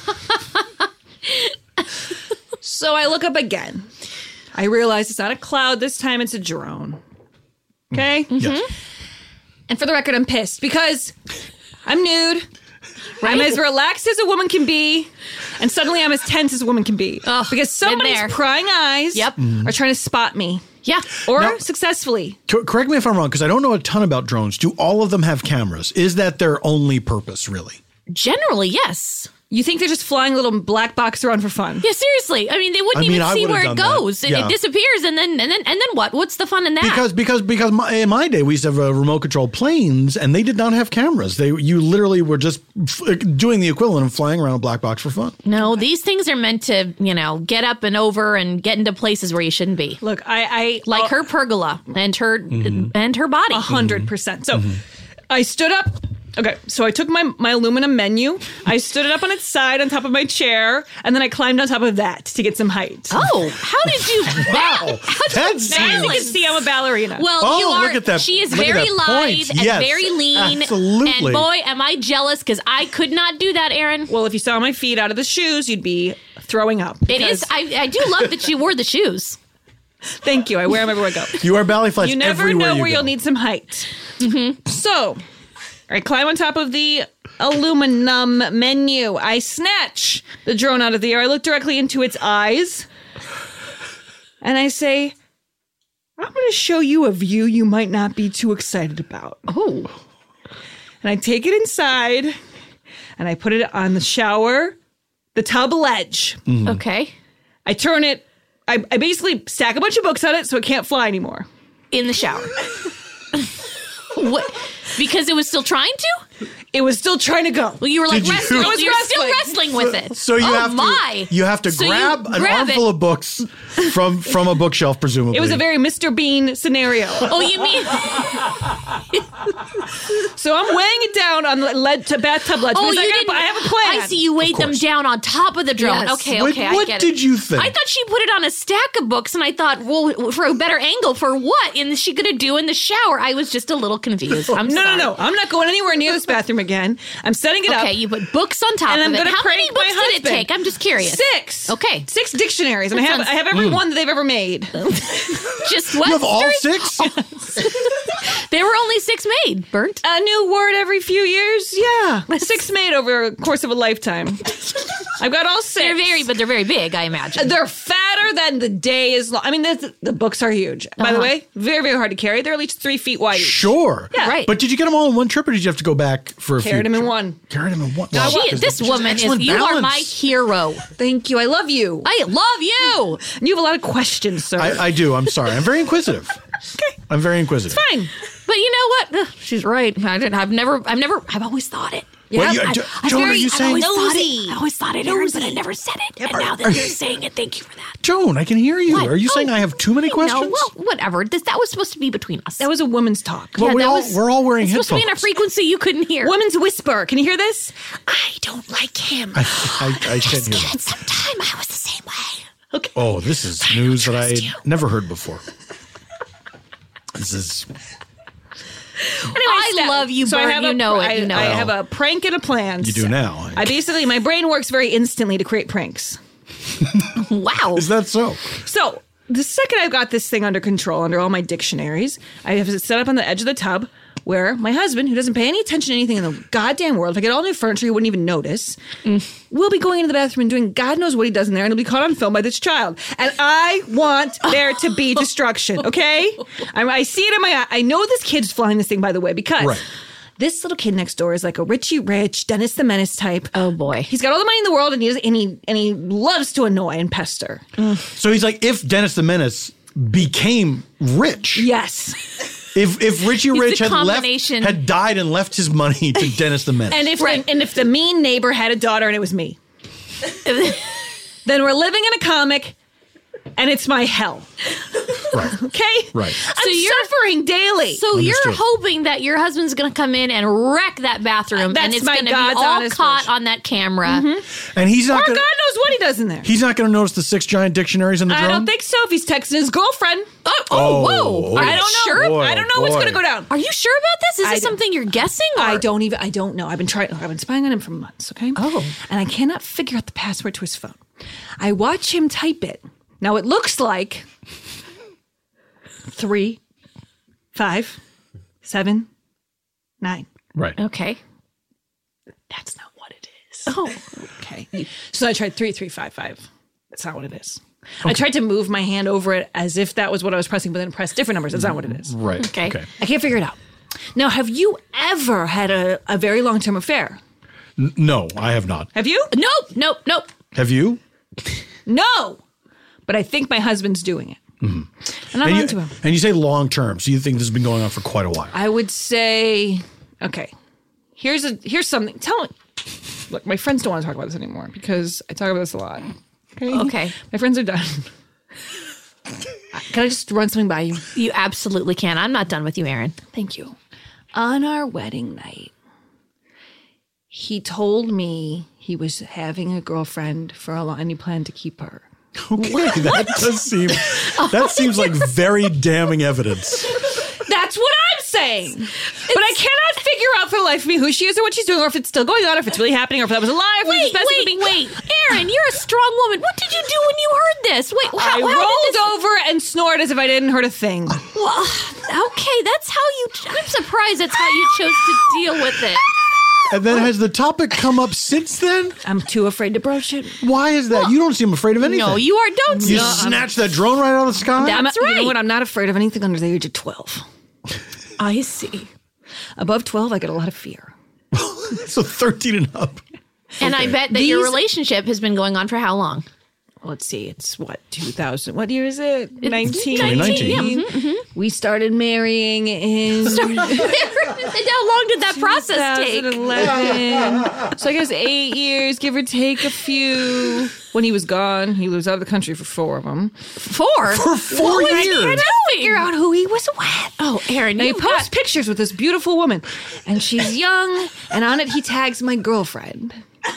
So I look up again. I realize it's not a cloud this time. It's a drone. Okay? Mm-hmm. Yes. And for the record, I'm pissed because I'm nude. Right? I'm as relaxed as a woman can be. And suddenly I'm as tense as a woman can be. Because somebody's prying eyes are trying to spot me. Yeah. Or successfully. Correct me if I'm wrong, because I don't know a ton about drones. Do all of them have cameras? Is that their only purpose, really? Generally, yes. You think they're just flying a little black box around for fun? Yeah, seriously. I mean, they wouldn't even see where it goes. It disappears, and then what? What's the fun in that? Because in my day we used to have remote controlled planes, and they did not have cameras. You literally were just doing the equivalent of flying around a black box for fun. No, these things are meant to get up and over and get into places where you shouldn't be. Look, I like her pergola and her body. 100%. So I stood up. Okay, so I took my aluminum menu, I stood it up on its side on top of my chair, and then I climbed on top of that to get some height. Oh, how did you? Wow, that's now you can see I'm a ballerina. Well, you are. Look at that. She is very lithe and very lean. Absolutely. And boy, am I jealous because I could not do that, Erin. Well, if you saw my feet out of the shoes, you'd be throwing up. It is. I do love that you wore the shoes. Thank you. I wear them everywhere I go. You wear ballet flats everywhere you go. You never know where you'll need some height. Mm-hmm. So I climb on top of the aluminum menu. I snatch the drone out of the air. I look directly into its eyes. And I say, I'm going to show you a view you might not be too excited about. Oh. And I take it inside. And I put it on the tub ledge. Mm-hmm. Okay. I turn it. I basically stack a bunch of books on it so it can't fly anymore. In the shower. What? Because it was still trying to? it was still trying to go. Well, you were like Did you- wrestling. I was You're still wrestling. wrestling with it. So you have to So grab you an grab armful it. of books from a bookshelf, presumably. It was a very Mr. Bean scenario. Oh, you mean So I'm weighing it down on the bathtub ledge. Oh, because you didn't. I have a plan. I see. You weighed them down on top of the drone. Yes. Okay, What- okay. I what get did it. you think? I thought she put it on a stack of books, and I thought, well, for a better angle, for what? And is she going to do in the shower? I was just a little confused. I'm sorry. No. I'm not going anywhere near this bathroom again. I'm setting it up. Okay, you put books on top And of I'm it. gonna How many prank my books did it husband. take? I'm just curious. 6. Okay. 6 dictionaries. And I That have sounds- I have every one that they've ever made. Just You have all Webster's? 6? There were only 6 made. Burnt. A new word every few years? Yeah. 6 made over a course of a lifetime. I've got all 6. They're very big, I imagine. They're fatter than the day is long. I mean, the books are huge. By the way, very, very hard to carry. They're at least 3 feet wide. Sure. Yeah. Right. But did you get them all in one trip, or did you have to go back for a few? Carried them in one. Carried them in one. No, Wow, she- because This it's woman is, excellent you are balance. my hero. Thank you. I love you. I love you. And you have a lot of questions, sir. I do. I'm sorry. I'm very inquisitive. Okay. I'm very inquisitive. Fine. But you know what? Ugh, she's right. I've always thought it. What, you- Joan, are you saying? I always thought it, Aaron, but I never said it. And now that you're saying it, thank you for that. Joan, I can hear you. What? Are you saying Oh, I have too many questions? No, well, whatever. That was supposed to be between us. That was a woman's talk. Well, Yeah, we're all wearing it's supposed to be in a headphones. frequency you couldn't hear. Woman's whisper. Can you hear this? I don't like him. I can hear that. Sometime I was the same way. Okay. Oh, this is news that I had never heard before. This is. Anyway, I love you, so I Bert. have You a- know it. I- You know I it. have a prank and a plan. You do now. My brain works very instantly to create pranks. Wow. Is that so? So the second I've got this thing under control, under all my dictionaries, I have it set up on the edge of the tub where my husband, who doesn't pay any attention to anything in the goddamn world, if I get all new furniture, he wouldn't even notice, will be going into the bathroom and doing God knows what he does in there, and he'll be caught on film by this child. And I want there to be destruction, okay? I see it in my eye. I know this kid's flying this thing, by the way, because Right. this little kid next door is like a Richie Rich, Dennis the Menace type. Oh, boy. He's got all the money in the world, and he loves to annoy and pester. So he's like, if Dennis the Menace became rich, Yes. if Richie Rich the had combination. had died and left his money to Dennis the Menace, And if the mean neighbor had a daughter and it was me, then we're living in a comic, and it's my hell. right, Okay, right. I'm suffering daily. So you're Understood. hoping that your husband's going to come in and wreck that bathroom, That's and it's my going to be God's all honest caught wish. on that camera. And he's or not God gonna, knows what he does in there. he's not going to notice the 6 giant dictionaries in the drone. I don't think so. If he's texting his girlfriend, Oh, whoa! oh, I don't know. Sure? boy, I don't know what's boy. going to go down. Are you sure about this? Is I this don't- something you're guessing? Or? I don't know. I've been spying on him for months. Okay. Oh. And I cannot figure out the password to his phone. I watch him type it. Now it looks like 3, 5, 7, 9. Right. Okay. That's not what it is. Oh, Okay. So I tried 3, 3, 5, 5. That's not what it is. I tried to move my hand over it as if that was what I was pressing, but then pressed different numbers. That's not what it is. Right. Okay. I can't figure it out. Now, have you ever had a very long-term affair? No, I have not. Have you? nope. Have you? No. But I think my husband's doing it. And I'm And onto him. you say long term, so you think this has been going on for quite a while. I would say, okay, here's something. Tell me. Look, my friends don't want to talk about this anymore because I talk about this a lot. Okay. My friends are done. Can I just run something by you? You absolutely can. I'm not done with you, Aaron. Thank you. On our wedding night, he told me he was having a girlfriend for a long, and he planned to keep her. Okay, that does seem that seems like very damning evidence. That's what I'm saying. But I cannot figure out for the life of me who she is or what she's doing or if it's still going on, or if it's really happening, or if that was a lie. Or if it's just messing with me. Aaron, you're a strong woman. What did you do when you heard this? Wait, I how did rolled this? over and snored as if I didn't hurt a thing. Well, okay, that's how you. I'm surprised that's how you chose to deal with it. And then has the topic come up since then? I'm too afraid to broach it. Why is that? You don't seem afraid of anything. No, you are. Don't. You No, snatched that drone right out of the sky? That's You right. know what? I'm not afraid of anything under the age of 12. I see. Above 12, I get a lot of fear. So 13 and up. And I bet that your relationship has been going on for how long? Let's see. It's what, 2000? What year is it? 19. 2019. Yeah, We started marrying in How long did that process take? 2011. So I guess 8 years, give or take a few. When he was gone, he was out of the country for 4 of them. 4? For 4 years. I had to figure out who he was with. Oh, Aaron, Now he you posts pictures with this beautiful woman, and she's young, and on it he tags my girlfriend.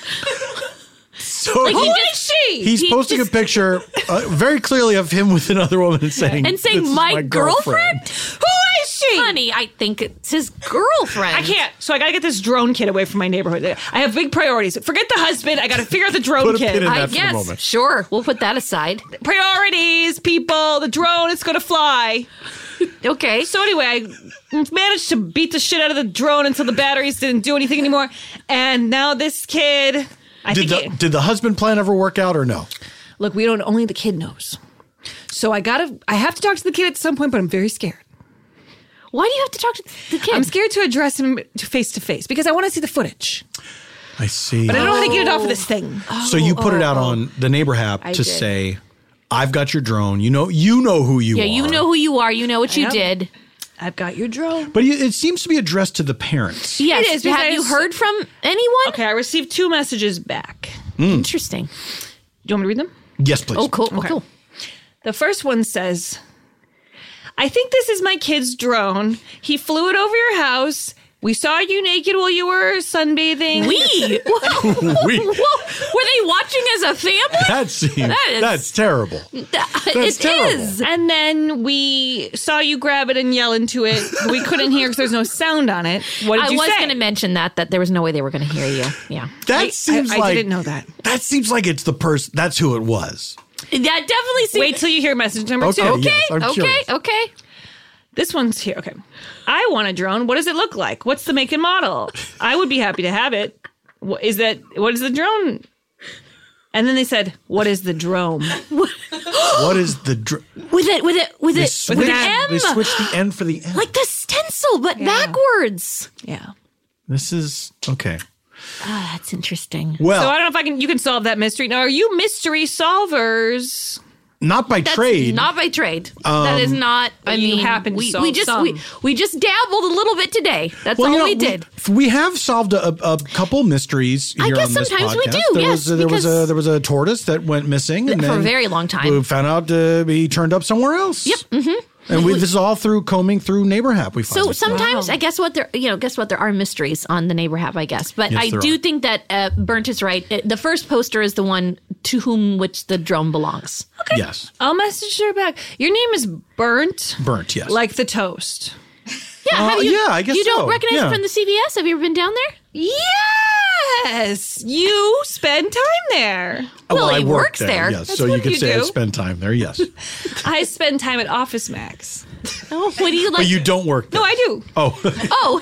So Like, Who he is just- she? he's posting a picture very clearly of him with another woman and saying, and saying, "This is my girlfriend? Who is she? Honey, I think it's his girlfriend. I can't. So I gotta get this drone kid away from my neighborhood. I have big priorities. Forget the husband. I gotta figure out the drone Put a kid. pin in I that for the guess. moment. Sure. We'll put that aside. Priorities, people. The drone is gonna fly. Okay. So anyway, I managed to beat the shit out of the drone until the batteries didn't do anything anymore. And now this kid, Did the husband plan ever work out or no? look, we don't. Only the kid knows. So I have to talk to the kid at some point, but I'm very scared. Why do you have to talk to the kid? I'm scared to address him face to face because I want to see the footage, I see. but I don't know how to get it off of this thing. So you put it out on the neighbor app to did. say, "I've got your drone. You know who you are." Yeah, you know who you are. You know what you know. did. I've got your drone. But it seems to be addressed to the parents. Yes. It is, Have because- you heard from anyone? Okay, I received 2 messages back. Interesting. Do you want me to read them? Yes, please. Oh, cool. Oh, Okay. cool. The first one says, I think this is my kid's drone. He flew it over your house. We saw you naked while you were sunbathing. We? Whoa. We- Were they watching as a family? That's terrible. It terrible. is. And then we saw you grab it and yell into it. We couldn't hear because there's no sound on it. What did I you was say? going to mention that there was no way they were going to hear you. Yeah. That seems I like didn't know that. That seems like it's the person. That's who it was. That definitely seems. Wait till you hear message number Okay, 2. yes, I'm curious. Okay. This one's here. Okay. I want a drone. What does it look like? What's the make and model? I would be happy to have it. What is the drone? And then they said, what is the drone? What is the With it, they an switched, M. they switched the N for the N. Like the stencil, but backwards. Yeah. This is okay. Ah, that's interesting. Well, So I don't know if you can solve that mystery. Now, are you mystery solvers? not by That's trade. not by trade. That is not. I you mean, happen to we solve just some. we just dabbled a little bit today. That's Well, all we did. We have solved a couple mysteries here I guess on this sometimes we podcast. do, There yes, there was a tortoise that went missing and For a then very long time. We found out he turned up somewhere else. Yep. Mm-hmm. And this is all through combing through Neighborhap. We find So this. sometimes I guess there are mysteries on the neighbor app, I guess. But Yes, I there do are. think that Burnt is right. The first poster is the one to whom which the drone belongs. Yes, I'll message her back. Your name is Burnt. burnt. Yes, Like the toast. Yeah, yeah, I guess you don't so. recognize Yeah. it from the CVS. Have you ever been down there? Yes. You spend time there. Well, I he work works there. Yes, That's so you what could you say I do. spend time there. Yes, I spend time at Office Max. Oh, what do you like? but you don't work there. No, I do. Oh, Oh,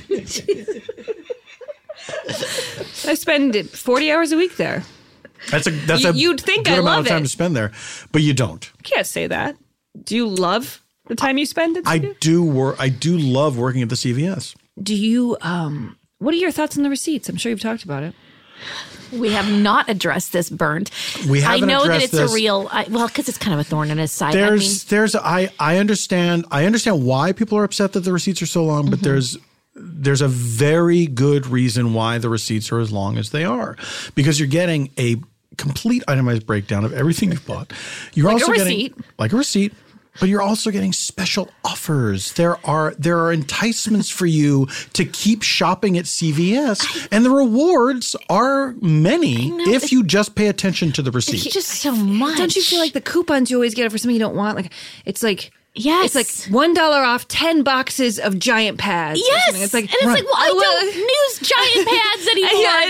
I spend 40 hours a week there. that's a You'd think good I amount love of time it. to spend there, but you don't. You can't say that. Do you love the time you spend at I CVS? do I do love working at the CVS. Do you, what are your thoughts on the receipts? I'm sure you've talked about it. we have not addressed this, Burnt. We I haven't know that addressed it's this. a real. Because it's kind of a thorn in his side. I understand why people are upset that the receipts are so long, but there's a very good reason why the receipts are as long as they are, because you're getting a complete itemized breakdown of everything you've bought. You're Like a also receipt. getting like a receipt, but you're also getting special offers. There are enticements for you to keep shopping at CVS, and the rewards are many if you just pay attention to the receipt. It's just so much. Don't you feel like the coupons you always get for something you don't want? Like, it's like, Yes. it's like $1 off 10 boxes of giant pads. or Yes, something. It's like, and it's like, well, I don't use giant pads anymore.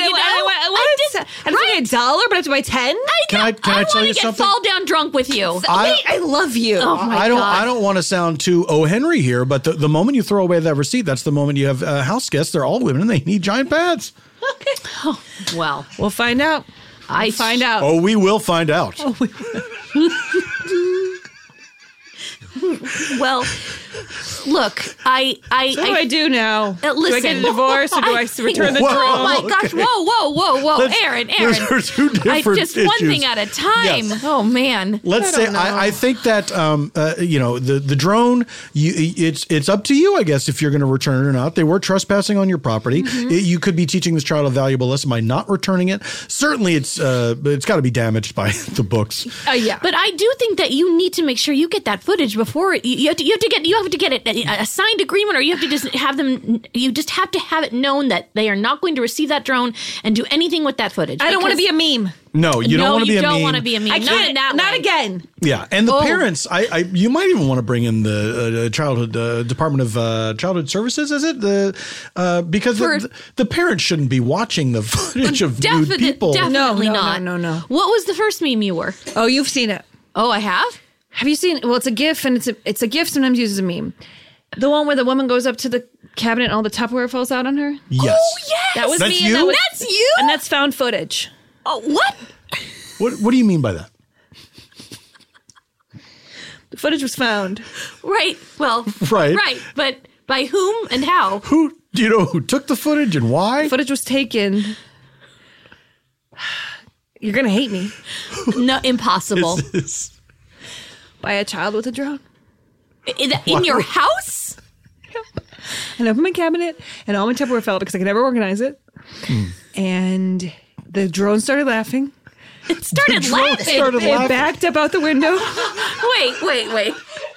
I want $1, but I have to buy 10. Can I tell want you to get something? fall down drunk with you. I love you. Oh my I God. don't want to sound too O. Henry here, but the moment you throw away that receipt, that's the moment you have house guests. They're all women and they need giant pads. Well, We'll find out. I Find out. Oh, we will find out. Well, Look, So what do I do now? Listen, do I get a divorce or do I return the drone? Oh my gosh! Whoa! Aaron. Those are two different just one issues. thing at a time. Yes. Oh man. Let's say I think that the drone. It's up to you, I guess, if you're going to return it or not. They were trespassing on your property. Mm-hmm. You could be teaching this child a valuable lesson by not returning it. Certainly, it's got to be damaged by the books. Yeah. But I do think that you need to make sure you get that footage before you have to get a signed agreement, or you have to just have them. You just have to have it known that they are not going to receive that drone and do anything with that footage. I don't want to be a meme. No, you don't want to be a meme. No, you don't want to be a meme. I Not can't. in that Not way. again. Yeah, and the parents, you might even want to bring in the childhood Department of Childhood Services, is it? Because the parents shouldn't be watching the footage of nude people. Definitely not. No. What was the first meme you were? Oh, you've seen it. Oh, I have? Have you seen? Well, it's a GIF, and it's a GIF sometimes used as a meme. The one where the woman goes up to the cabinet and all the Tupperware falls out on her. Yes. Oh, yes. That was That's me. you? And That's you? And that's found footage. Oh, what? What do you mean by that? The footage was found. Right. Well, Right. Right. But by whom and how? Do you know who took the footage and why? The footage was taken. You're gonna hate me. No, impossible. By a child with a drone. In your house? And I opened my cabinet, and all my Tupperware fell because I could never organize it. And the drone started laughing. It started laughing. It backed up out the window. Wait.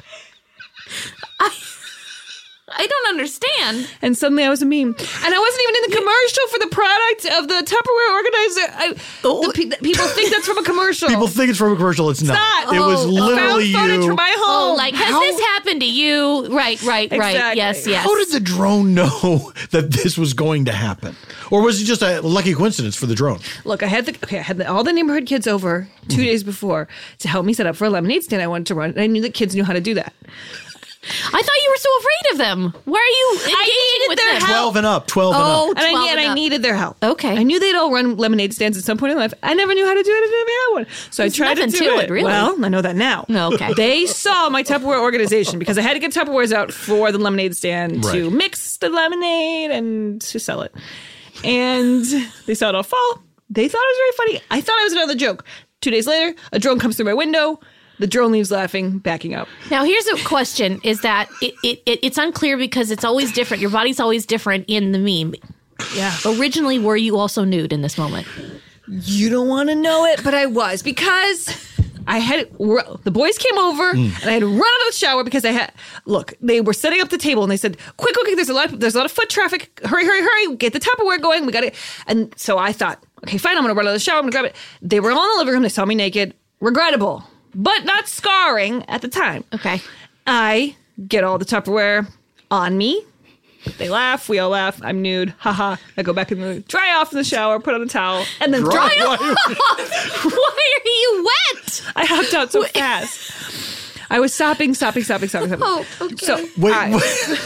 I don't understand. And suddenly I was a meme. And I wasn't even in the commercial for the product of the Tupperware organizer. People think that's from a commercial. People think it's from a commercial. It's not. It was literally found footage you. from my home. Oh, like, has this happened to you? Right. Exactly. Yes. How did the drone know that this was going to happen? Or was it just a lucky coincidence for the drone? Look, I had all the neighborhood kids over 2 days before to help me set up for a lemonade stand I wanted to run. And I knew that kids knew how to do that. I thought you were so afraid of them. Why are you engaging with them? 12 and up. 12 and up. And I needed their help. Okay. I knew they'd all run lemonade stands at some point in life. I never knew how to do it. I didn't have one. So There's I tried to nothing do to it. it, really. Well, I know that now. Okay. They saw my Tupperware organization because I had to get Tupperwares out for the lemonade stand to mix the lemonade and to sell it. And they saw it all fall. They thought it was very funny. I thought it was another joke. 2 days later, a drone comes through my window. The drone leaves laughing, backing up. Now, here's a question: is that it's unclear because it's always different. Your body's always different in the meme. Yeah. Originally, were you also nude in this moment? You don't want to know it, but I was because the boys came over and I had to run out of the shower because they were setting up the table and they said, quick, there's a lot of foot traffic. Hurry, get the Tupperware going. We got it. And so I thought, okay, fine, I'm going to run out of the shower. I'm going to grab it. They were all in the living room. They saw me naked. Regrettable, but not scarring at the time. Okay. I get all the Tupperware on me. They laugh. We all laugh. I'm nude. Haha. I go back in the dry off in the shower, put on a towel, and then dry off. Why are you wet? I hopped out so fast. I was sopping. Oh, okay. So Wait.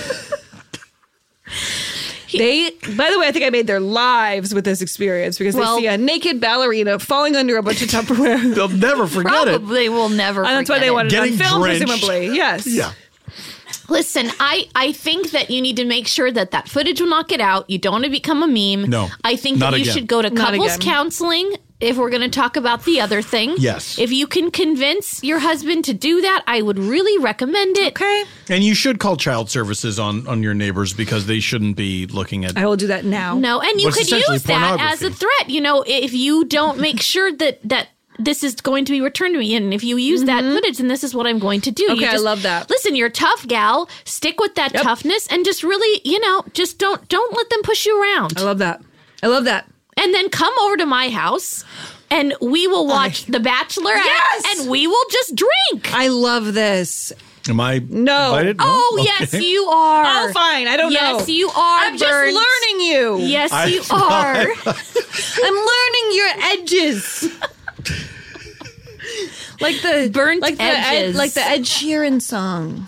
by the way, I think I made their lives with this experience because they see a naked ballerina falling under a bunch of Tupperware. They'll never forget it. Probably will never And that's why they wanted it on film, drenched. presumably. Yes. Yeah. Listen, I think that you need to make sure that footage will not get out. You don't want to become a meme. No, I think not that you again. should go to Not couples again. counseling if we're going to talk about the other thing. Yes. If you can convince your husband to do that, I would really recommend it. Okay. And you should call child services on your neighbors because they shouldn't be looking at. I will do that now. No, and you What's could essentially use that as a pornography. threat. You know, if you don't make sure that this is going to be returned to me, and if you use that footage, then this is what I'm going to do. Okay, I love that. Listen, you're a tough gal. Stick with that toughness, and just really, just don't let them push you around. I love that. And then come over to my house, and we will watch The Bachelorette, Yes! and we will just drink. I love this. Am I No. invited? Oh, Okay. yes, you are. Oh, fine. I don't know. Yes, you are. I'm just Burns. learning you. Yes, you are. I'm learning your edges. Like the Burnt like edges. like the Ed Sheeran song.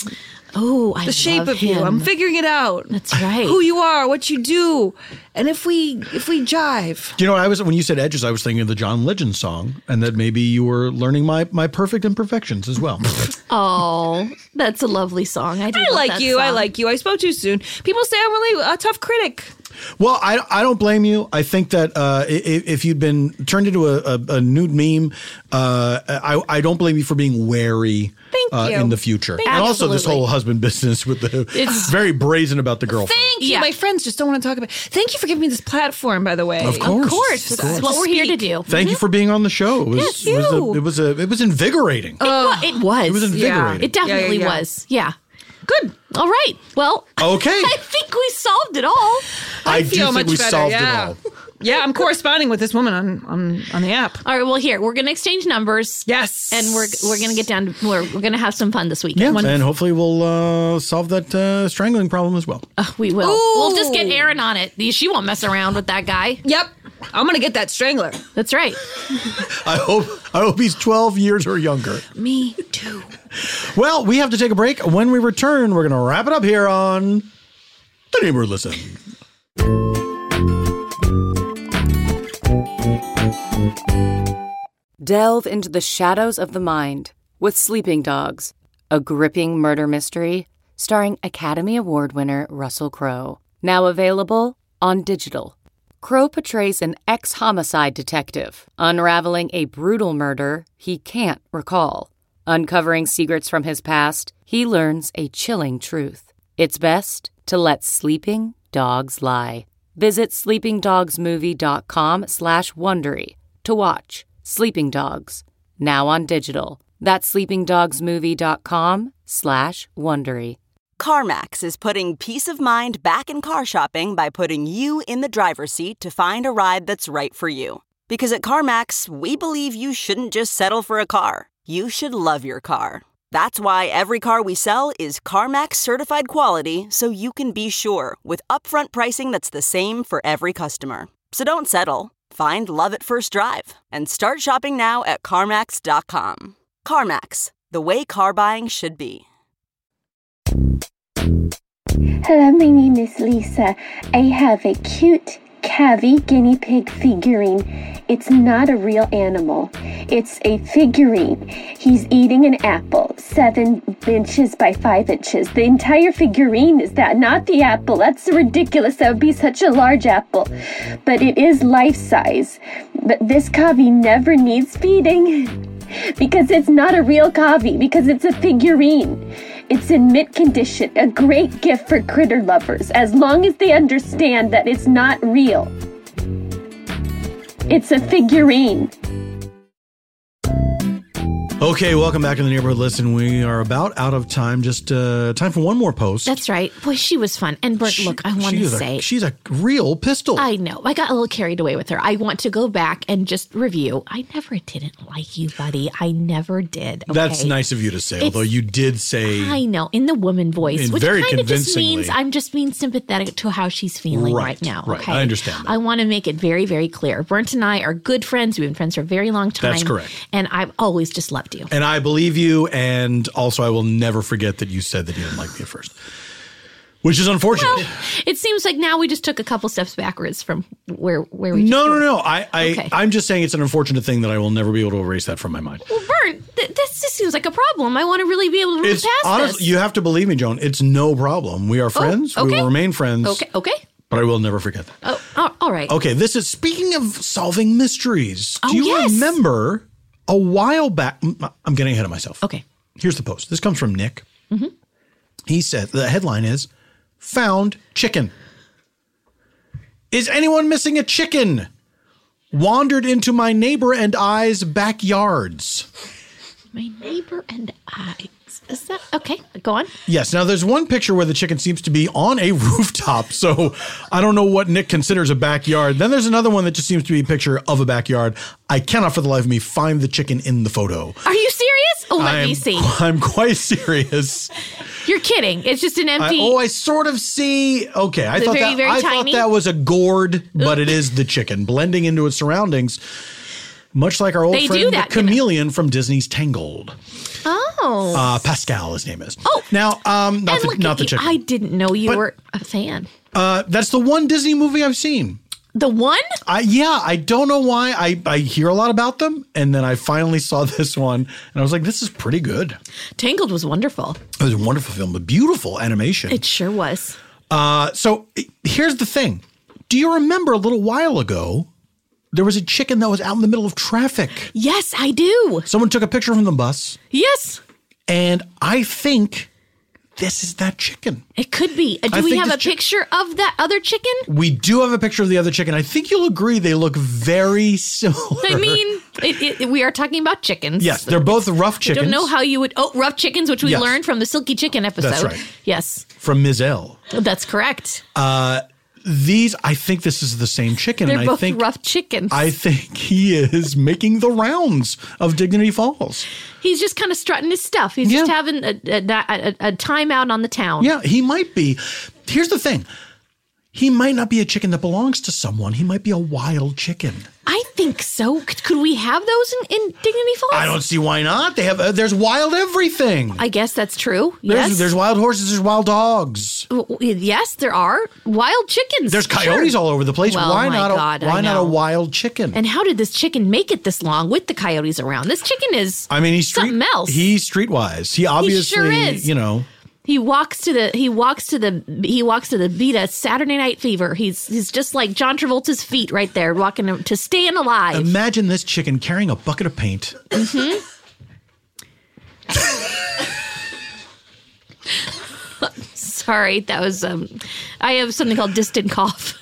Oh, I the shape love of him. you. I'm figuring it out. That's right. Who you are, what you do, and if we jive. Do you know, when you said edges, I was thinking of the John Legend song, and that maybe you were learning my perfect imperfections as well. Oh, that's a lovely song. I like you. I spoke too soon. People say I'm really a tough critic. Well, I don't blame you. I think that if you'd been turned into a nude meme, I don't blame you for being wary in the future. And also this whole husband business with it's very brazen about the girlfriend. Thank you. My friends just don't want to talk about it. Thank you for giving me this platform, by the way. Of course. That's what we're here to do. Thank you for being on the show. It was invigorating. It was. It was invigorating. It definitely was. Yeah. Good. All right. Well, okay. I think we solved it all. I do think we solved it all. Yeah, I'm corresponding with this woman on the app. All right. Well, here we're going to exchange numbers. Yes, and we're going to get down. We're going to have some fun this week. Yeah, and hopefully we'll solve that strangling problem as well. We will. Ooh. We'll just get Erin on it. She won't mess around with that guy. Yep. I'm going to get that strangler. That's right. I hope he's 12 years or younger. Me too. Well, we have to take a break. When we return, we're going to wrap it up here on The Neighborhood Listen. Delve into the shadows of the mind with Sleeping Dogs, a gripping murder mystery starring Academy Award winner Russell Crowe. Now available on digital. Crowe portrays an ex-homicide detective unraveling a brutal murder he can't recall. Uncovering secrets from his past, he learns a chilling truth. It's best to let sleeping dogs lie. Visit sleepingdogsmovie.com/Wondery to watch Sleeping Dogs, now on digital. That's sleepingdogsmovie.com/Wondery. CarMax is putting peace of mind back in car shopping by putting you in the driver's seat to find a ride that's right for you. Because at CarMax, we believe you shouldn't just settle for a car. You should love your car. That's why every car we sell is CarMax certified quality, so you can be sure with upfront pricing that's the same for every customer. So don't settle. Find love at first drive and start shopping now at CarMax.com. CarMax, the way car buying should be. Hello, my name is Lisa. I have a cute Cavi guinea pig figurine. It's not a real animal. It's a figurine. He's eating an apple, 7 inches by 5 inches. The entire figurine is that, not the apple. That's ridiculous. That would be such a large apple. But it is life-size. But this Cavi never needs feeding because it's not a real Cavi, because it's a figurine. It's in mint condition, a great gift for critter lovers, as long as they understand that it's not real. It's a figurine. Okay, welcome back to The Neighborhood Listen. We are about out of time. Just time for one more post. That's right. Boy, she was fun. And Bert, look, I want to say. She's a real pistol. I know. I got a little carried away with her. I want to go back and just review. I never didn't like you, buddy. I never did. Okay? That's nice of you to say, although you did say. I know, in the woman voice. Which very kind of just convincingly. means I'm just being sympathetic to how she's feeling right now. Right, okay? I understand that. I want to make it very, very clear. Brent and I are good friends. We've been friends for a very long time. That's correct. And I've always just loved you. And I believe you, and also I will never forget that you said that you didn't like me at first, which is unfortunate. Well, it seems like now we just took a couple steps backwards from where we just No. were. Okay. I'm just saying it's an unfortunate thing that I will never be able to erase that from my mind. Well, Bert, this just seems like a problem. I want to really be able to move past this. You have to believe me, Joan. It's no problem. We are friends. Okay. We will remain friends. Okay. But I will never forget that. Oh, all right. Okay, this is, speaking of solving mysteries, do you yes. remember a while back? I'm getting ahead of myself. Okay. Here's the post. This comes from Nick. Mm-hmm. He said, the headline is, "Found chicken. Is anyone missing a chicken? Wandered into my neighbor and I's backyards." My neighbor and I. Is that okay? Go on. Yes. Now, there's one picture where the chicken seems to be on a rooftop, so I don't know what Nick considers a backyard. Then there's another one that just seems to be a picture of a backyard. I cannot for the life of me find the chicken in the photo. Are you serious? Oh, let me see. I'm quite serious. You're kidding. It's just an empty. I sort of see. Okay, I thought tiny. that was a gourd, but it is the chicken blending into its surroundings, much like our old friend the chameleon from Disney's Tangled. Oh. Pascal, his name is. Oh. Now, not the chicken. I didn't know you were a fan. That's the one Disney movie I've seen. The one? I don't know why. I hear a lot about them, and then I finally saw this one, and I was like, this is pretty good. Tangled was wonderful. It was a wonderful film, but beautiful animation. It sure was. So here's the thing. Do you remember a little while ago, there was a chicken that was out in the middle of traffic? Yes, I do. Someone took a picture from the bus. Yes. And I think this is that chicken. It could be. Do we have a picture of that other chicken? We do have a picture of the other chicken. I think you'll agree they look very similar. I mean, we are talking about chickens. Yes, they're both rough chickens. I don't know how you would... Oh, rough chickens, which we learned from the Silky Chicken episode. That's right. Yes. From Ms. L. That's correct. I think this is the same chicken. They're both rough chickens. I think he is making the rounds of Dignity Falls. He's just kind of strutting his stuff. He's just having a time out on the town. Yeah, he might be. Here's the thing. He might not be a chicken that belongs to someone. He might be a wild chicken. I think so. Could we have those in Dignity Falls? I don't see why not. They have. There's wild everything. I guess that's true. Yes. There's wild horses. There's wild dogs. Yes, there are wild chickens. There's coyotes all over the place. Well, why not a wild chicken? And how did this chicken make it this long with the coyotes around? This chicken is. He's something else. He's streetwise. He obviously, sure is. He walks to the beat of Saturday Night Fever. He's just like John Travolta's feet right there, walking to Staying Alive. Imagine this chicken carrying a bucket of paint. Mm-hmm. Sorry, that was I have something called distant cough.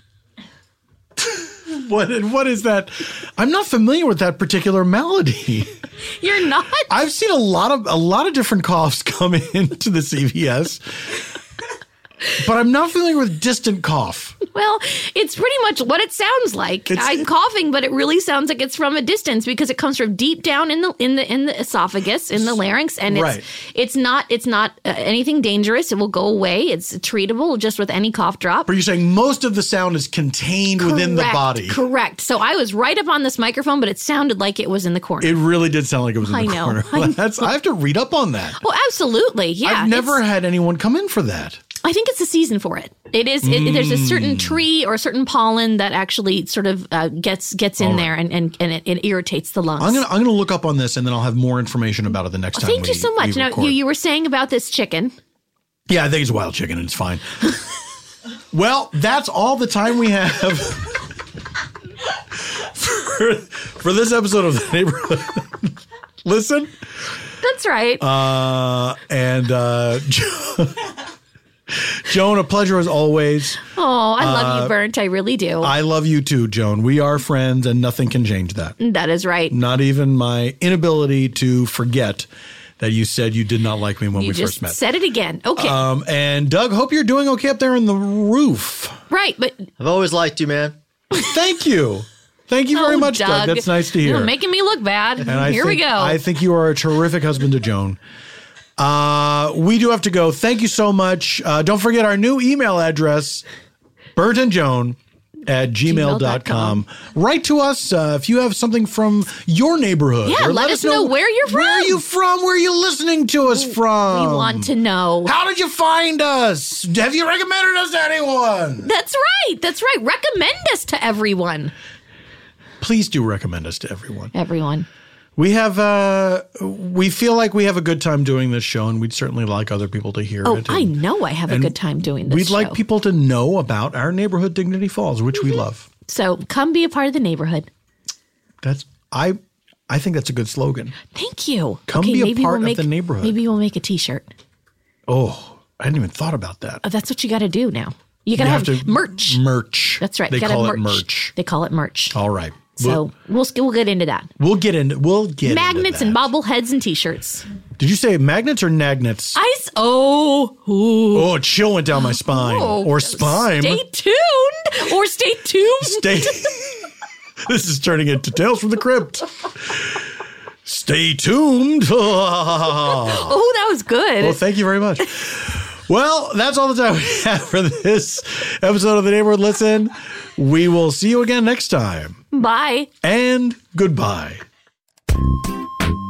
What is that? I'm not familiar with that particular malady. You're not? I've seen a lot of different coughs come into the CVS, but I'm not familiar with distant cough. Well, it's pretty much what it sounds like. I'm coughing, but it really sounds like it's from a distance because it comes from deep down in the esophagus, in the larynx, and it's not anything dangerous. It will go away. It's treatable just with any cough drop. But you're saying most of the sound is contained within the body. Correct. So I was right up on this microphone, but it sounded like it was in the corner. It really did sound like it was in the corner. I have to read up on that. Oh, absolutely. Yeah. I've never had anyone come in for that. I think it's the season for it. It is. There's a certain tree or a certain pollen that actually sort of gets in there and it irritates the lungs. I'm gonna look up on this and then I'll have more information about it the next time. Thank you so much. Now you were saying about this chicken. Yeah, I think it's wild chicken and it's fine. Well, that's all the time we have for this episode of The Neighborhood. Listen. That's right. Joan, a pleasure as always. Oh, I love you, Bernd. I really do. I love you too, Joan. We are friends and nothing can change that. That is right. Not even my inability to forget that you said you did not like me when we first met. You just said it again. Okay. And Doug, hope you're doing okay up there on the roof. Right, but... I've always liked you, man. Thank you. Thank you very much, Doug. That's nice to hear. You're making me look bad. And Here we go. I think you are a terrific husband to Joan. We do have to go. Thank you so much. Don't forget our new email address, berndandjoan@gmail.com. Write to us if you have something from your neighborhood. Yeah, let us know where you're from. Where are you from? Where are you listening to us from? We want to know. How did you find us? Have you recommended us to anyone? That's right. That's right. Recommend us to everyone. Please do recommend us to everyone. Everyone. We have, we feel like we have a good time doing this show, and we'd certainly like other people to hear it. I know I have a good time doing this show. We'd like people to know about our neighborhood, Dignity Falls, which we love. So come be a part of the neighborhood. I think that's a good slogan. Thank you. Come be a part of the neighborhood. Maybe we'll make a T-shirt. Oh, I hadn't even thought about that. That's what you got to do now. You got to have merch. Merch. That's right. They call it merch. They call it merch. All right. So we'll get into that. We'll get magnets and bobbleheads and T-shirts. Did you say magnets or nagnets? Oh, a chill went down my spine. Or spine. Stay tuned. Or stay tuned. This is turning into Tales from the Crypt. Stay tuned. Oh, that was good. Well, thank you very much. Well, that's all the time we have for this episode of The Neighborhood Listen. We will see you again next time. Bye. And goodbye.